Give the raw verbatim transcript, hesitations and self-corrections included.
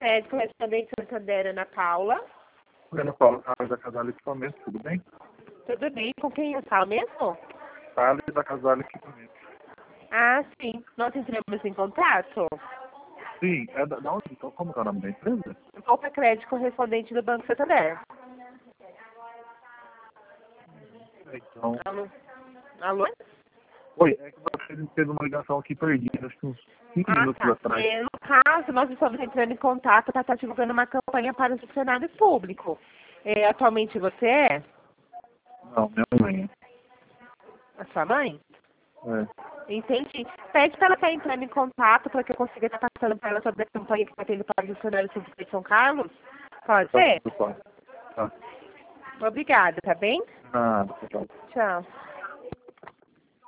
É, correspondente Santander, Ana Paula. Ana Paula, Carlos da Casal Equipamento, tudo bem? Tudo bem? Com quem eu falo mesmo? Carlos da Casal Equipamento. Ah, sim. Nós entramos em contato. Sim, é da, da onde? Então, como que é o nome da empresa? Poupa Crédito correspondente do Banco Santander. Então, Alô? Alô? oi, é que você teve uma ligação aqui perdida, acho que uns cinco Ah, minutos tá. atrás. É, no caso, nós estamos entrando em contato para estar divulgando uma campanha para o funcionário público. É, atualmente você é? Não, minha mãe. A sua mãe? É. Entendi. Pede para ela estar entrando em contato para que eu consiga estar passando para ela sobre a campanha que está tendo para os funcionários públicos de São Carlos. Pode Tá, ser? tudo bom. Tá. Obrigada, tá bem? Nada, tchau. Tchau.